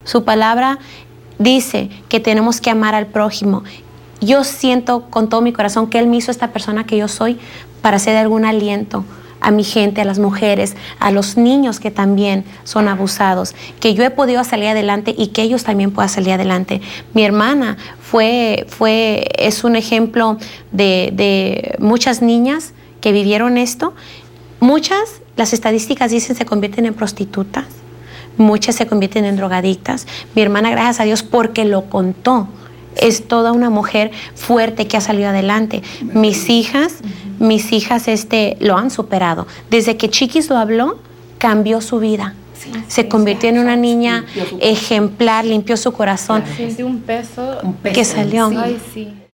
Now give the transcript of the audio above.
Su palabra dice que tenemos que amar al prójimo. Yo siento con todo mi corazón que Él me hizo esta persona que yo soy para hacer algún aliento a mi gente, a las mujeres, a los niños que también son abusados, que yo he podido salir adelante y que ellos también puedan salir adelante. Mi hermana es un ejemplo de muchas niñas que vivieron esto. Muchas, las estadísticas dicen, se convierten en prostitutas, muchas se convierten en drogadictas. Mi hermana, gracias a Dios, porque lo contó, es toda una mujer fuerte que ha salido adelante. Mis hijas lo han superado. Desde que Chiquis lo habló, cambió su vida. Se convirtió en una niña ejemplar, limpió su corazón. Siente un peso que salió. Ay, sí.